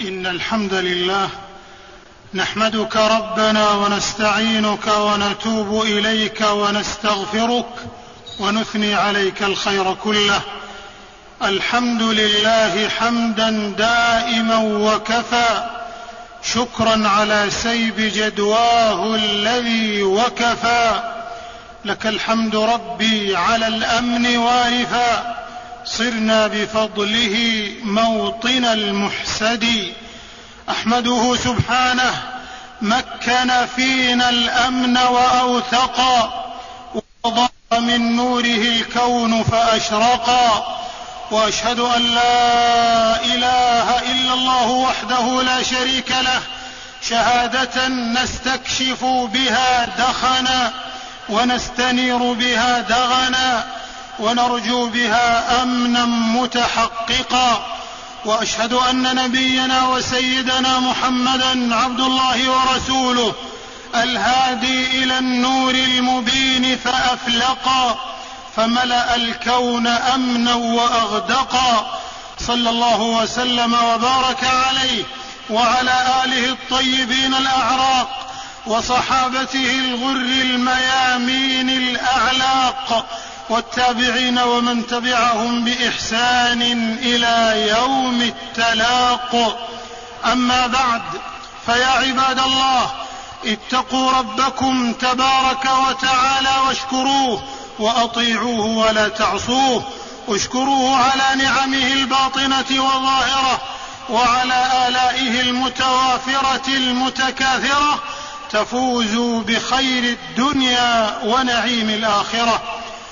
إن الحمد لله نحمدك ربنا ونستعينك ونتوب إليك ونستغفرك ونثني عليك الخير كله. الحمد لله حمدا دائما وكفى، شكرا على سيب جدواه الذي وكفى. لك الحمد ربي على الأمن وارثا، صرنا بفضله موطن المحسد. أحمده سبحانه مكن فينا الأمن وأوثقا، وضاء من نوره الكون فأشرقا. وأشهد أن لا إله إلا الله وحده لا شريك له، شهادة نستكشف بها دخنا ونستنير بها دغنا ونرجو بها أمنا متحققا. وأشهد أن نبينا وسيدنا محمدا عبد الله ورسوله، الهادي إلى النور المبين فأفلقا، فملأ الكون أمنا وأغدقا. صلى الله وسلم وبارك عليه وعلى آله الطيبين الأعراق وصحابته الغر الميامين الأعلاق، والتابعين ومن تبعهم بإحسان إلى يوم التلاق. أما بعد، فيا عباد الله، اتقوا ربكم تبارك وتعالى واشكروه وأطيعوه ولا تعصوه. اشكروه على نعمه الباطنة والظاهرة وعلى آلائه المتوافرة المتكاثرة، تفوزوا بخير الدنيا ونعيم الآخرة.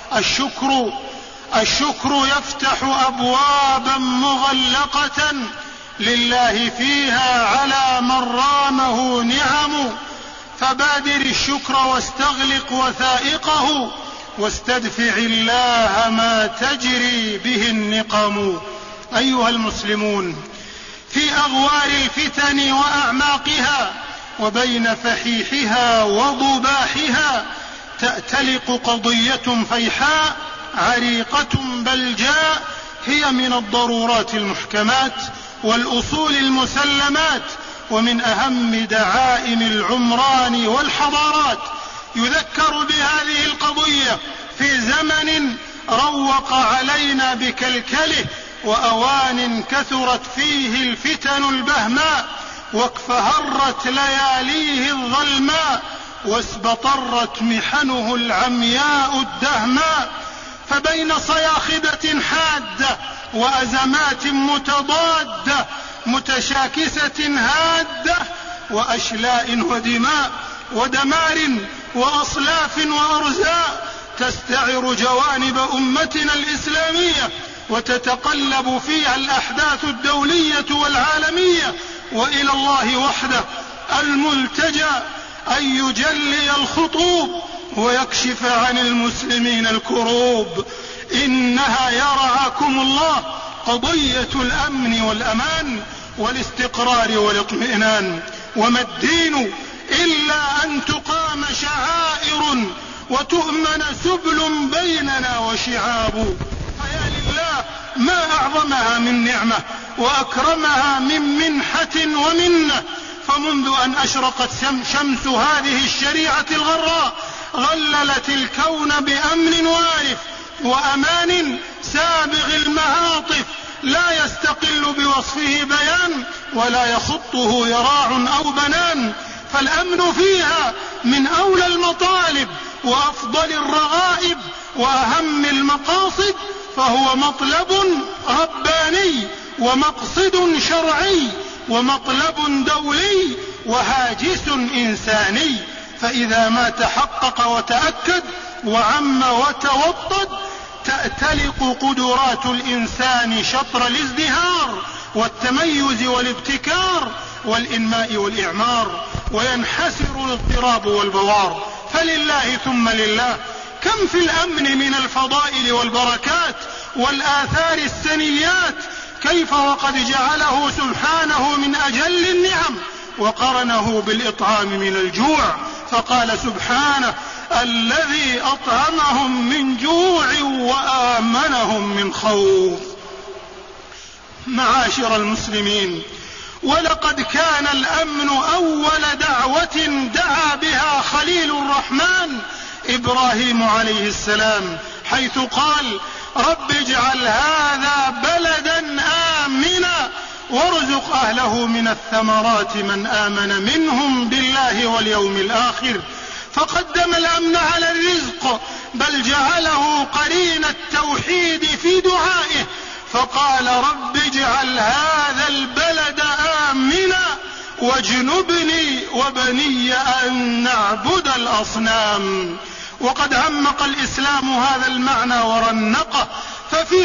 الشكر يفتح أبوابا مغلقة لله فيها على من رامه نعم، فبادر الشكر واستغلق وثائقه، واستدفع الله ما تجري به النقم. أيها المسلمون، في أغوار الفتن وأعماقها وبين فحيحها وضباحها تأتلق قضية فيحاء عريقة بلجاء، هي من الضرورات المحكمات والأصول المسلمات، ومن أهم دعائم العمران والحضارات. يذكر بهذه القضية في زمن روق علينا بكلكله، وأوان كثرت فيه الفتن البهماء، واكفهرت لياليه الظلماء، واسبطرت محنه العمياء الدهماء. فبين صياخبة حادة وأزمات متضادة متشاكسة هادة، وأشلاء ودماء ودمار وأصلاف وأرزاء، تستعر جوانب أمتنا الإسلامية، وتتقلب فيها الأحداث الدولية والعالمية، وإلى الله وحده الملتجأ أن يجلي الخطوب ويكشف عن المسلمين الكروب. إنها يرعاكم الله قضية الأمن والأمان والاستقرار والاطمئنان، وما الدين إلا أن تقام شعائر وتؤمن سبل بيننا وشعاب. فيا لله ما أعظمها من نعمة وأكرمها من منحة ومنة. فمنذ أن أشرقت شمس هذه الشريعة الغراء غللت الكون بأمن وارف وأمان سابغ المعاطف، لا يستقل بوصفه بيان ولا يخطه يراع أو بنان. فالأمن فيها من أولى المطالب وأفضل الرغائب وأهم المقاصد، فهو مطلب رباني ومقصد شرعي ومطلب دولي وهاجس إنساني. فإذا ما تحقق وتأكد وعم وتوطد، تأتلق قدرات الإنسان شطر الازدهار والتميز والابتكار والإنماء والإعمار، وينحسر الاضطراب والبوار. فلله ثم لله كم في الأمن من الفضائل والبركات والآثار السنيات، كيف وقد جعله سبحانه من أجل النعم وقرنه بالإطعام من الجوع، فقال سبحانه: الذي أطعمهم من جوع وآمنهم من خوف. معاشر المسلمين، ولقد كان الأمن أول دعوة دعا بها خليل الرحمن إبراهيم عليه السلام، حيث قال: رب اجعل هذا بلدا آمنا وارزق أهله من الثمرات من آمن منهم بالله واليوم الآخر. فقدم الأمن على الرزق، بل جعله قرين التوحيد في دعائه، فقال: رب اجعل هذا البلد آمنا واجنبني وبني أن نعبد الأصنام. وقد عمق الإسلام هذا المعنى ورنقه، ففي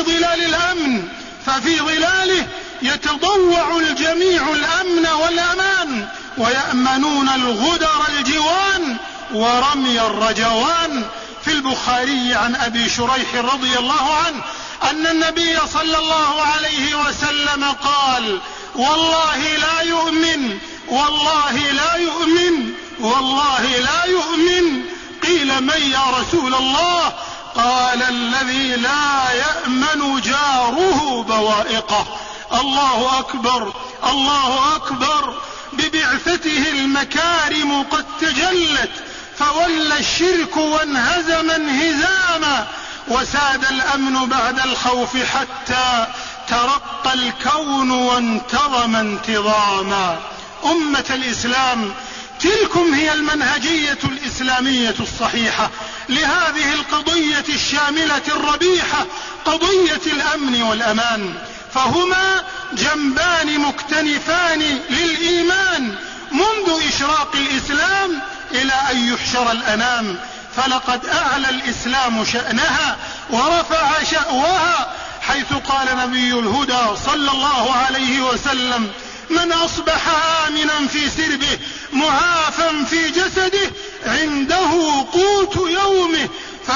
ظلاله يتضوع الجميع الأمن والأمان، ويأمنون الغدر الجوان ورمي الرجوان. في البخاري عن أبي شريح رضي الله عنه أن النبي صلى الله عليه وسلم قال: والله لا يؤمن، والله لا يؤمن، والله لا يؤمن. قيل: من يا رسول الله؟ قال: الذي لا يأمن جاره بوائقه. الله أكبر، الله أكبر. ببعثته المكارم قد تجلت، فولى الشرك وانهزم انهزاما، وساد الأمن بعد الخوف حتى ترقى الكون وانتظم انتظاما. أمة الإسلام، تلكم هي المنهجية الإسلامية الصحيحة لهذه القضية الشاملة الربيحة، قضية الأمن والأمان، فهما جنبان مكتنفان للإيمان منذ إشراق الإسلام إلى أن يحشر الأنام. فلقد أعلى الإسلام شأنها ورفع شأوها، حيث قال نبي الهدى صلى الله عليه وسلم: من أصبح آمنا في سربه معافا في جسده عنده قوت يومه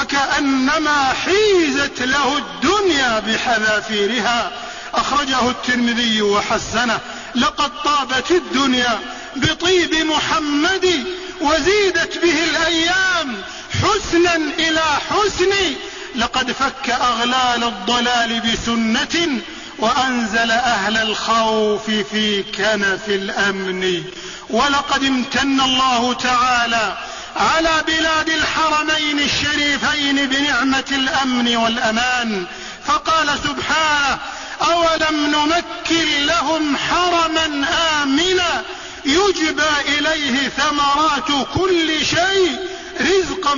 فكأنما حيزت له الدنيا بحذافيرها. أخرجه الترمذي وحسنه. لقد طابت الدنيا بطيب محمد وزيدت به الأيام حسنا إلى حسن. لقد فك أغلال الضلال بسنة وأنزل أهل الخوف في كنف الأمن. ولقد امتن الله تعالى على بلاد الحرمين الشريفين بنعمة الأمن والأمان، فقال سبحانه: أولم نمكن لهم حرما آمنا يجبى إليه ثمرات كل شيء رزقا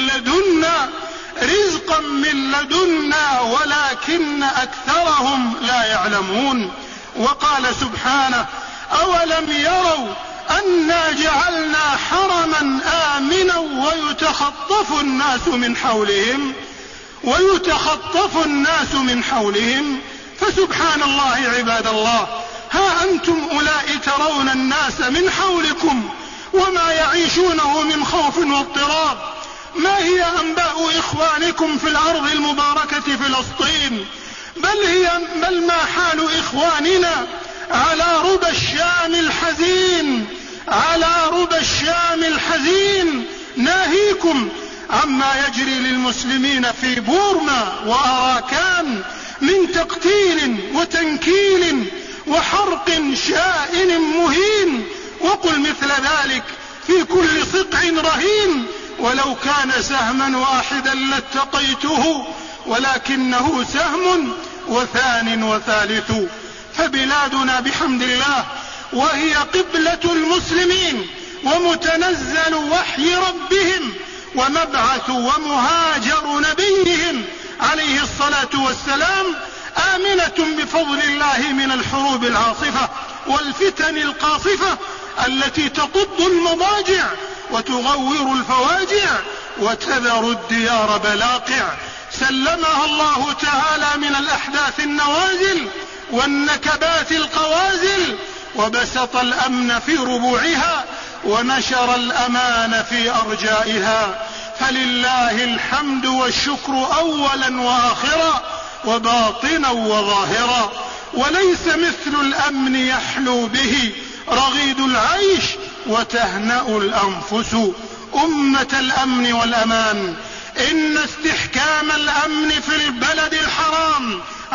من لدنا ولكن أكثرهم لا يعلمون. وقال سبحانه: أولم يروا أنا جعلنا حرما آمنا ويتخطف الناس من حولهم. فسبحان الله عباد الله، ها أنتم أولئك ترون الناس من حولكم وما يعيشونه من خوف واضطراب. ما هي أنباء إخوانكم في الأرض المباركة فلسطين؟ بل ما حال إخواننا على ربى الشام الحزين، ناهيكم عما يجري للمسلمين في بورما وأراكان من تقتيل وتنكيل وحرق شائن مهين. وقل مثل ذلك في كل صقع رهين، ولو كان سهما واحدا لاتقيته ولكنه سهم وثان وثالث. فبلادنا بحمد الله وهي قبلة المسلمين ومتنزل وحي ربهم ومبعث ومهاجر نبيهم عليه الصلاة والسلام، آمنة بفضل الله من الحروب العاصفة والفتن القاصفة التي تطب المضاجع وتغور الفواجع وتذر الديار بلاقع. سلمها الله تعالى من الأحداث النوازل والنكبات القوازل، وبسط الأمن في ربوعها ونشر الأمان في أرجائها. فلله الحمد والشكر أولا وآخرا وباطنا وظاهرا، وليس مثل الأمن يحلو به رغيد العيش وتهنأ الأنفس. أمة الأمن والأمان، إن استحكام الأمن في البلد الحرام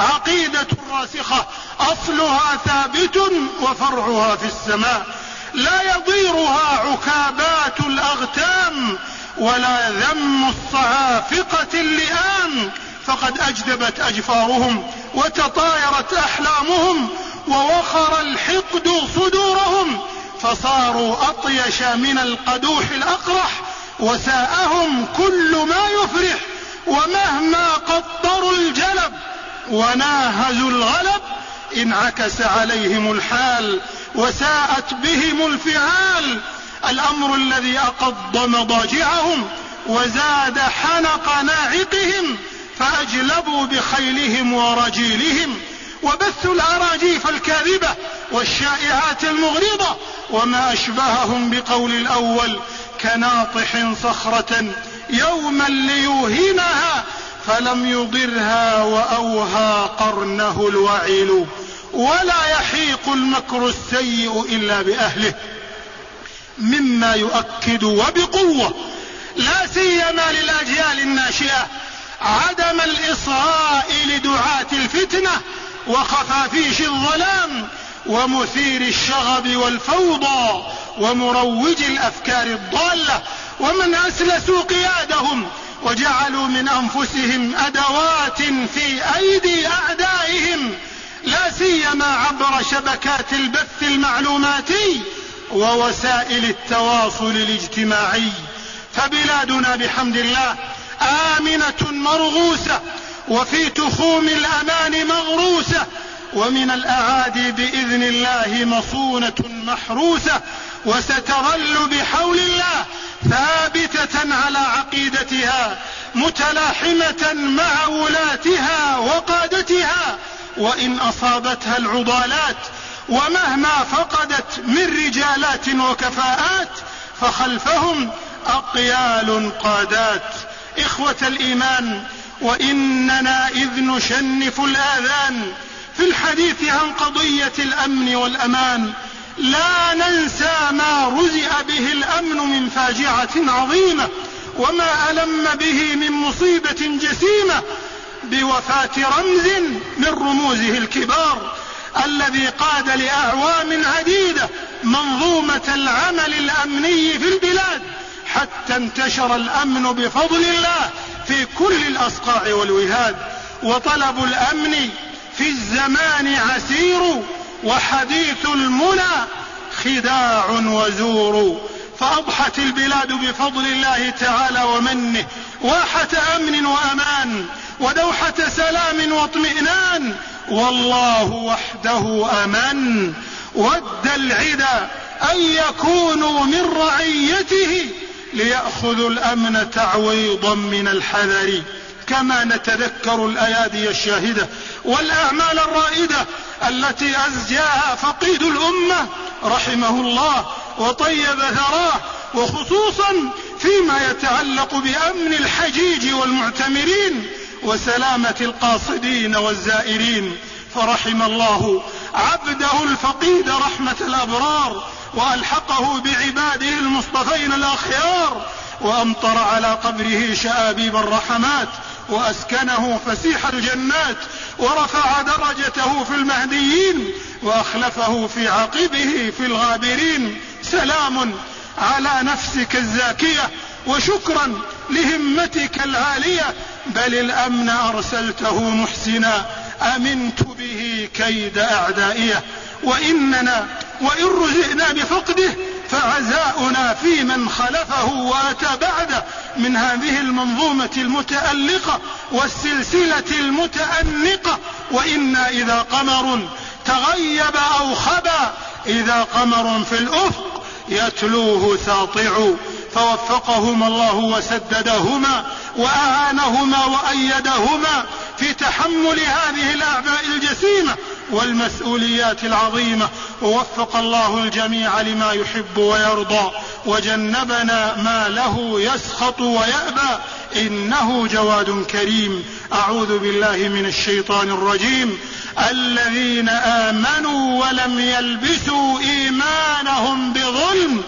عقيدة راسخة أصلها ثابت وفرعها في السماء، لا يضيرها عكابات الأغتام ولا ذم الصعافقة اللئام، فقد أجدبت أجفارهم وتطايرت أحلامهم ووخر الحقد صدورهم، فصاروا أطيش من القدوح الأقرح، وساءهم كل ما يفرح، ومهما قطروا الجلب وناهزوا الغلب انعكس عليهم الحال وساءت بهم الفعال. الأمر الذي أقض مضاجعهم وزاد حنق ناعقهم، فأجلبوا بخيلهم ورجيلهم وبثوا الأراجيف الكاذبة والشائعات المغرضة، وما أشبههم بقول الأول كناطح صخرة يوما ليوهنها فلم يضرها وأوهى قرنه الوعيل، ولا يحيق المكر السيء إلا بأهله، مما يؤكد وبقوة لا سيما للأجيال الناشئة عدم الإصغاء لدعاة الفتنة وخفافيش الظلام ومثير الشغب والفوضى ومروج الأفكار الضالة، ومن أسلسوا قيادهم وجعلوا من أنفسهم أدوات في أيدي أعدائهم، لا سيما عبر شبكات البث المعلوماتي ووسائل التواصل الاجتماعي. فبلادنا بحمد الله آمنة مرغوسة وفي تخوم الأمان مغروسة، ومن الأعادي بإذن الله مصونة محروسة، وستظل بحول الله ثابتة على عقيدتها متلاحمة مع ولاتها وقادتها، وإن أصابتها العضالات ومهما فقدت من رجالات وكفاءات فخلفهم أقيال قادات. إخوة الإيمان، وإننا إذ نشنف الآذان في الحديث عن قضية الأمن والأمان لا ننسى ما رزئ به الأمن من فاجعة عظيمة، وما ألم به من مصيبة جسيمة بوفاة رمز من رموزه الكبار الذي قاد لأعوام عديدة منظومة العمل الأمني في البلاد، حتى انتشر الأمن بفضل الله في كل الأصقاع والوهاد. وطلب الأمن في الزمان عسير وحديث المنى خداع وزور، فأضحت البلاد بفضل الله تعالى ومنه واحة أمن وأمان ودوحة سلام واطمئنان، والله وحده أمن. ود العدا أن يكونوا من رعيته ليأخذوا الأمن تعويضا من الحذر، كما نتذكر الأيادي الشاهدة والأعمال الرائدة التي أزجاها فقيد الأمة رحمه الله وطيب ثراه، وخصوصا فيما يتعلق بأمن الحجيج والمعتمرين وسلامة القاصدين والزائرين. فرحم الله عبده الفقيد رحمة الأبرار، وألحقه بعباده المصطفين الأخيار، وأمطر على قبره شآبيب الرحمات، وأسكنه فسيح الجنات، ورفع درجته في المهديين، وأخلفه في عقبه في الغابرين. سلام على نفسك الزاكية، وشكرا لهمتك العالية، بل الأمن أرسلته محسنا أمنت به كيد أعدائيه. وإننا وإن رزقنا بفقده فعزاؤنا في من خلفه وأتى بعده من هذه المنظومة المتألقة والسلسلة المتأنقة. وإنا إذا قمر تغيب أو خبا إذا قمر في الأفق يتلوه ساطع، فوفقهما الله وسددهما وأعانهما وأيدهما في تحمل هذه الأعباء الجسيمة والمسؤوليات العظيمة، ووفق الله الجميع لما يحب ويرضى، وجنبنا ما له يسخط ويأبى، إنه جواد كريم. أعوذ بالله من الشيطان الرجيم. الذين آمنوا ولم يلبسوا إيمانهم بظلم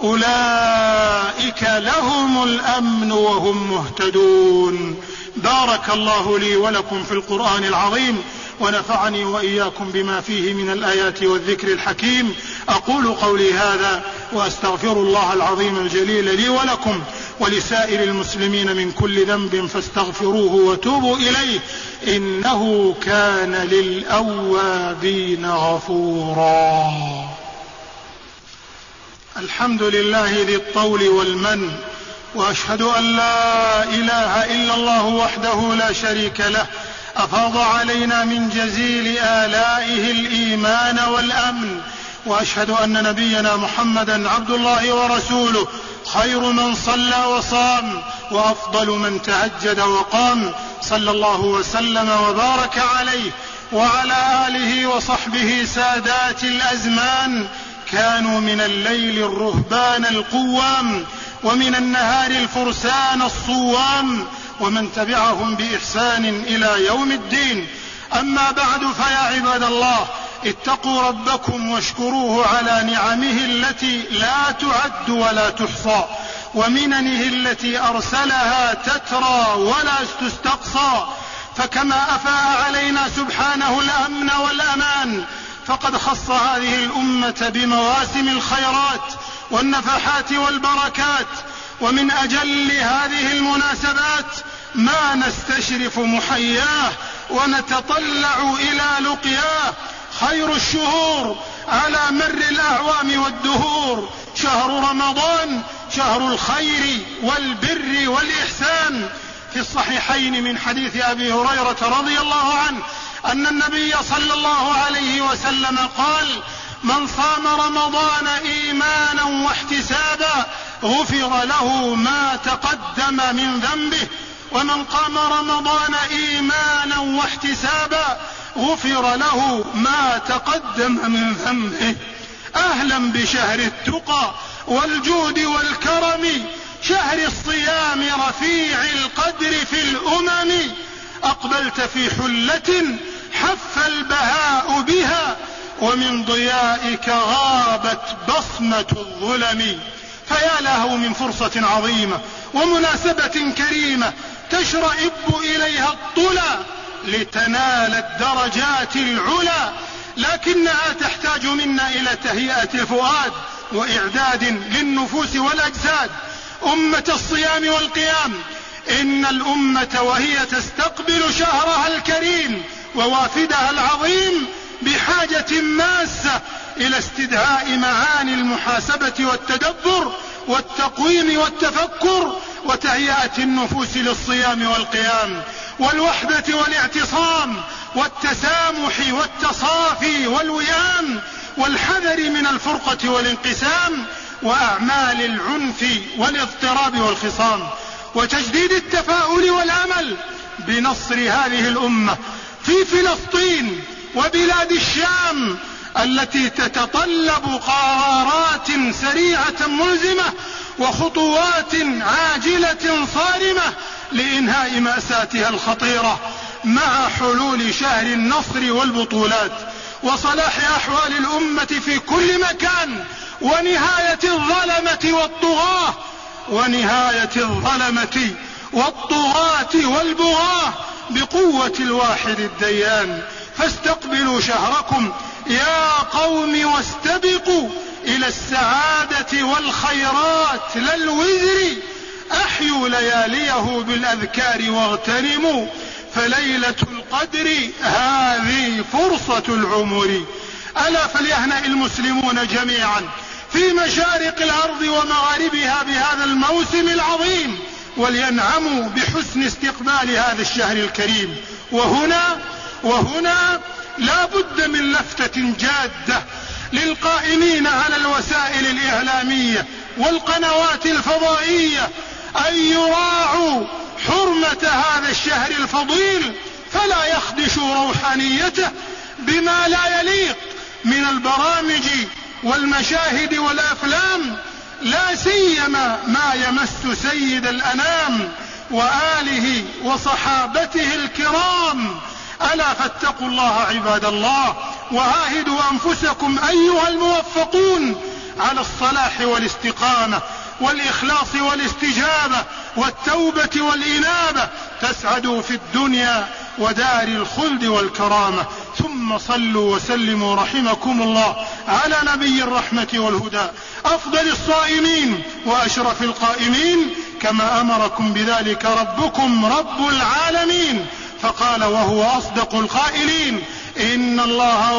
أولئك لهم الأمن وهم مهتدون. بارك الله لي ولكم في القرآن العظيم، ونفعني وإياكم بما فيه من الآيات والذكر الحكيم. أقول قولي هذا وأستغفر الله العظيم الجليل لي ولكم ولسائر المسلمين من كل ذنب فاستغفروه وتوبوا إليه إنه كان للأوابين غفورا. الحمد لله ذي الطول والمن، وأشهد أن لا إله إلا الله وحده لا شريك له، أفاض علينا من جزيل آلائه الإيمان والأمن، وأشهد أن نبينا محمدا عبد الله ورسوله، خير من صلى وصام وأفضل من تهجد وقام، صلى الله وسلم وبارك عليه وعلى آله وصحبه سادات الأزمان، كانوا من الليل الرهبان القوام ومن النهار الفرسان الصوام، ومن تبعهم بإحسان إلى يوم الدين. أما بعد، فيا عباد الله، اتقوا ربكم واشكروه على نعمه التي لا تعد ولا تحصى، ومننه التي أرسلها تترى ولا تستقصى. فكما أفاء علينا سبحانه الأمن والأمان، فقد خص هذه الأمة بمواسم الخيرات والنفحات والبركات، ومن أجل هذه المناسبات ما نستشرف محياه ونتطلع إلى لقياه. خير الشهور على مر الأعوام والدهور شهر رمضان، شهر الخير والبر والإحسان. في الصحيحين من حديث أبي هريرة رضي الله عنه أن النبي صلى الله عليه وسلم قال: من صام رمضان إيمانا واحتسابا غفر له ما تقدم من ذنبه، ومن قام رمضان إيمانا واحتسابا غفر له ما تقدم من ذنبه. أهلا بشهر التقى والجود والكرم، شهر الصيام رفيع القدر في الأمم، أقبلت في حلة حف البهاء بها، ومن ضيائك غابت بصمة الظلم. فيا له من فرصة عظيمة ومناسبة كريمة تشرئب إليها الطلى لتنال الدرجات العلى، لكنها تحتاج منا إلى تهيئة الفؤاد وإعداد للنفوس والأجساد. أمة الصيام والقيام، إن الأمة وهي تستقبل شهرها الكريم ووافدها العظيم بحاجة ماسة إلى استدعاء معاني المحاسبة والتدبر والتقويم والتفكر، وتهيئة النفوس للصيام والقيام والوحدة والاعتصام والتسامح والتصافي والوئام، والحذر من الفرقة والانقسام وأعمال العنف والاضطراب والخصام، وتجديد التفاؤل والأمل بنصر هذه الأمة في فلسطين وبلاد الشام التي تتطلب قرارات سريعة ملزمة وخطوات عاجلة صارمة لإنهاء مأساتها الخطيرة، مع حلول شهر النصر والبطولات وصلاح أحوال الأمة في كل مكان، ونهاية الظلمة والطغاة والبغاة بقوة الواحد الديان. فاستقبلوا شهركم يا قوم واستبقوا إلى السعادة والخيرات لا الوزر، أحيوا لياليه بالأذكار واغتنموا، فليلة القدر هذه فرصة العمر. ألا فليهنأ المسلمون جميعا في مشارق الأرض ومغاربها بهذا الموسم العظيم، ولينعموا بحسن استقبال هذا الشهر الكريم. وهنا لا بد من لفتة جادة للقائمين على الوسائل الإعلامية والقنوات الفضائية أن يراعوا حرمة هذا الشهر الفضيل، فلا يخدشوا روحانيته بما لا يليق من البرامج والمشاهد والأفلام، لا سيما ما يمس سيد الأنام وآله وصحابته الكرام. ألا فاتقوا الله عباد الله، وعاهدوا أنفسكم أيها الموفقون على الصلاح والاستقامة والإخلاص والاستجابة والتوبة والإنابة، تسعدوا في الدنيا ودار الخلد والكرامة. ثم صلوا وسلموا رحمكم الله على نبي الرحمة والهدى أفضل الصائمين وأشرف القائمين، كما أمركم بذلك ربكم رب العالمين، فقال وهو أصدق القائلين: إن الله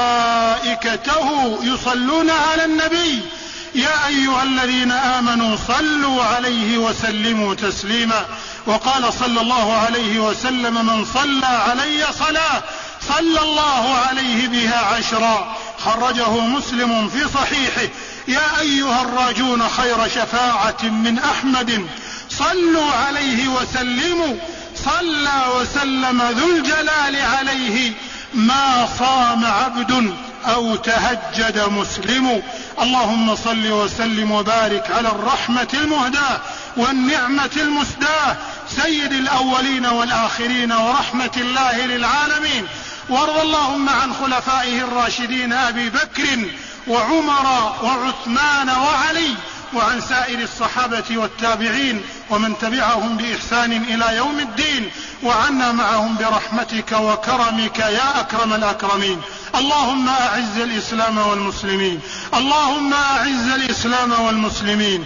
وملائكته يصلون على النبي يا أيها الذين آمنوا صلوا عليه وسلموا تسليما. وقال صلى الله عليه وسلم: من صلى علي صلاة صلى الله عليه بها 10. خرجه مسلم في صحيحه: يا أيها الراجون خير شفاعة من أحمد صلوا عليه وسلموا. صلى وسلم ذو الجلال عليه ما صام عبد أو تهجد مسلم. اللهم صل وسلم وبارك على الرحمة المهداة والنعمة المسداة سيد الأولين والآخرين ورحمة الله للعالمين. وارض اللهم عن خلفائه الراشدين أبي بكر وعمر وعثمان وعلي، وعن سائر الصحابة والتابعين ومن تبعهم بإحسان إلى يوم الدين، وعنا معهم برحمتك وكرمك يا أكرم الأكرمين. اللهم أعز الإسلام والمسلمين، اللهم أعز الإسلام والمسلمين،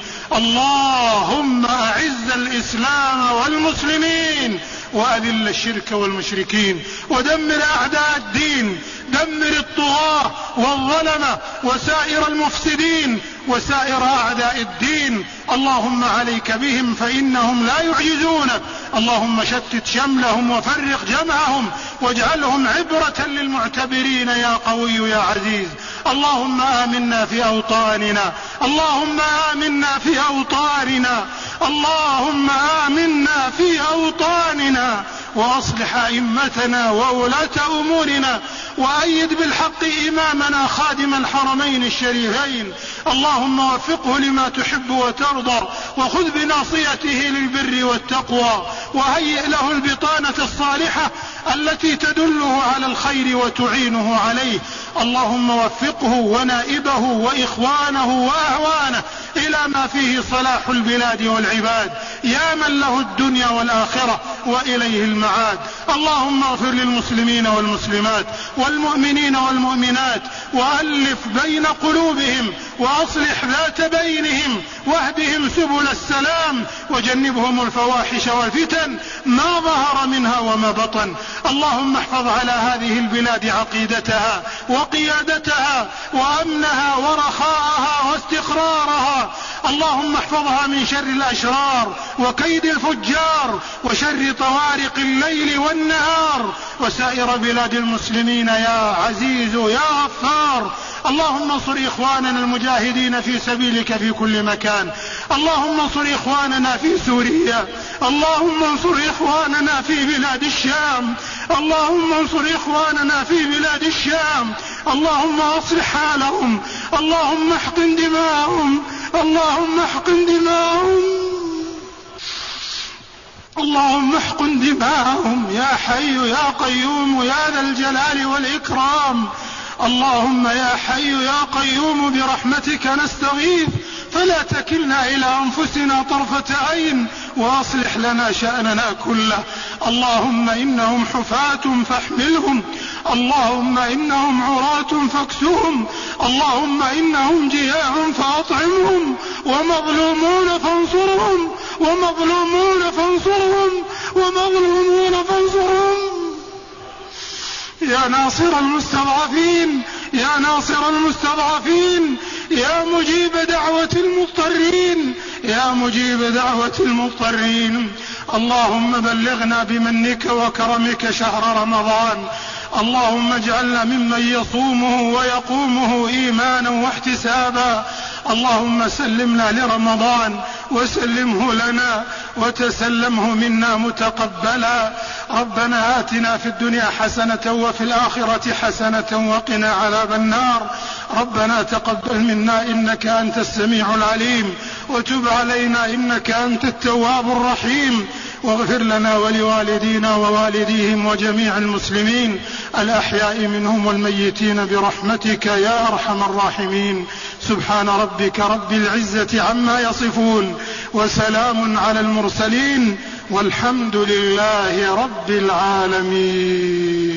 اللهم أعز الإسلام والمسلمين، وأذل الشرك والمشركين، ودمر أعداء الدين، دمر الطغاة والظلمة وسائر المفسدين وسائر أعداء الدين. اللهم عليك بهم فإنهم لا يعجزونك. اللهم شتت شملهم وفرق جمعهم واجعلهم عبرة للمعتبرين يا قوي يا عزيز. اللهم آمنا في أوطاننا، اللهم آمنا في أوطاننا، اللهم آمنا في أوطاننا، وأصلح أئمتنا وولاة أمورنا، وأيد بالحق إمامنا خادم الحرمين الشريفين. اللهم وفقه لما تحب وترضى، وخذ بناصيته للبر والتقوى، وهيئ له البطانة الصالحة التي تدله على الخير وتعينه عليه. اللهم وفقه ونائبه وإخوانه وأعوانه إلى ما فيه صلاح البلاد والعباد، يا من له الدنيا والآخرة وإليه المعاد. اللهم اغفر للمسلمين والمسلمات والمؤمنين والمؤمنات، وألف بين قلوبهم، وأصلح ذات بينهم، واهدهم سبل السلام، وجنبهم الفواحش والفتن ما ظهر منها وما بطن. اللهم احفظ على هذه البلاد عقيدتها وقيادتها وأمنها ورخاءها واستقرارها. اللهم احفظها من شر الأشرار وكيد الفجار وشر طوارق الليل والنهار، وسائر بلاد المسلمين يا عزيز يا غفار. اللهم انصر إخواننا المجاهدين في سبيلك في كل مكان. اللهم انصر إخواننا في سوريا، اللهم انصر إخواننا في بلاد الشام، اللهم انصر إخواننا في بلاد الشام. اللهم أصلح حالهم، اللهم احقن دماءهم، اللهم احقن دماءهم، اللهم احقن دماءهم يا حي يا قيوم يا ذا الجلال والإكرام. اللهم يا حي يا قيوم برحمتك نستغيث، فلا تكلنا إلى أنفسنا طرفة عين، وأصلح لنا شأننا كله. اللهم إنهم حفاة فاحملهم، اللهم إنهم عراة فاكسهم، اللهم إنهم جياع فأطعمهم، ومظلومون فانصرهم، ومظلومون فانصرهم، ومظلومون فانصرهم. يا ناصر المستضعفين، يا ناصر المستضعفين، يا مجيب دعوة المضطرين، يا مجيب دعوة المضطرين. اللهم بلغنا بمنك وكرمك شهر رمضان، اللهم اجعلنا ممن يصومه ويقومه إيمانا واحتسابا. اللهم سلمنا لرمضان وسلمه لنا وتسلمه منا متقبلا. ربنا آتنا في الدنيا حسنة وفي الآخرة حسنة وقنا عذاب النار. ربنا تقبل منا إنك أنت السميع العليم، وتب علينا إنك أنت التواب الرحيم، واغفر لنا ولوالدينا ووالديهم وجميع المسلمين الأحياء منهم والميتين برحمتك يا أرحم الراحمين. سبحان ربك رب العزة عما يصفون، وسلام على المرسلين، والحمد لله رب العالمين.